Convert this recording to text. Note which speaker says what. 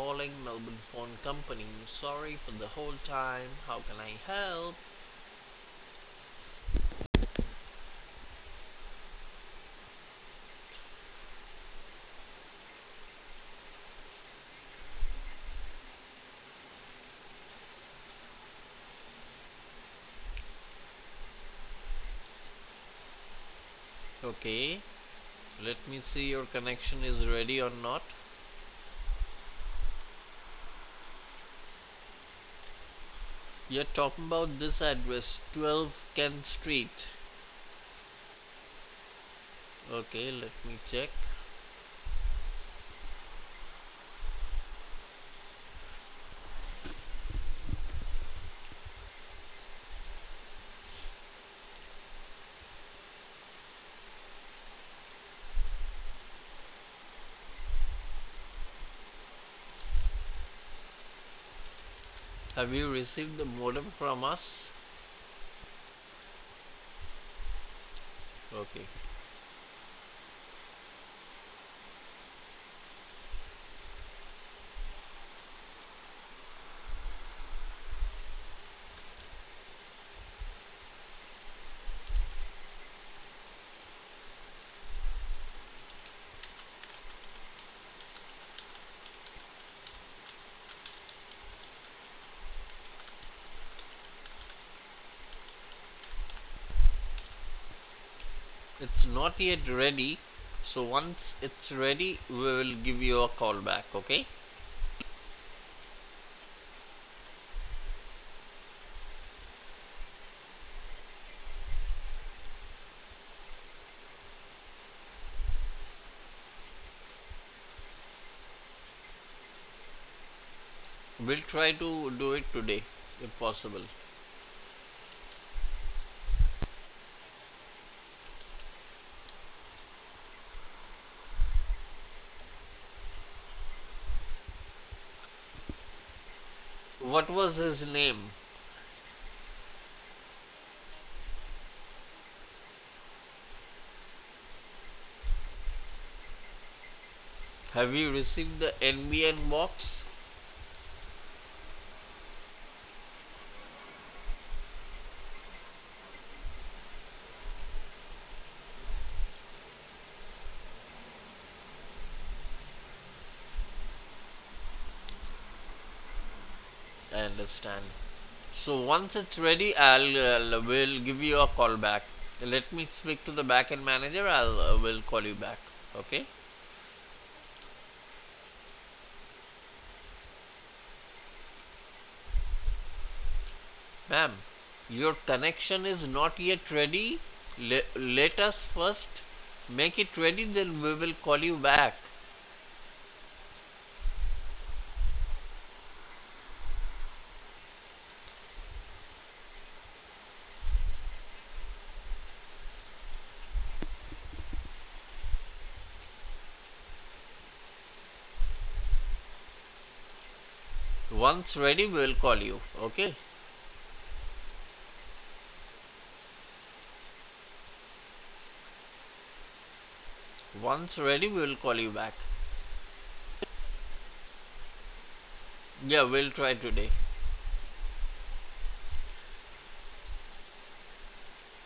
Speaker 1: calling Melbourne Phone Company. Sorry for the whole time. How can I help? Okay, let me see your connection is ready or not. You're talking about this address, 12 Kent Street. Okay, let me check. Have you received the modem from us? Okay. It's not yet ready. So once it's ready, we will give you a call back, okay? We'll try to do it today if possible. What was his name? Have you received the NBN box? I understand. So once it's ready, I'll will give you a call back. Let me speak to the backend manager. I'll will call you back. Okay, ma'am. Your connection is not yet ready. Let us first make it ready. Then we will call you back. Once ready, we will call you. Okay. Once ready, we will call you back. Yeah, we'll try today.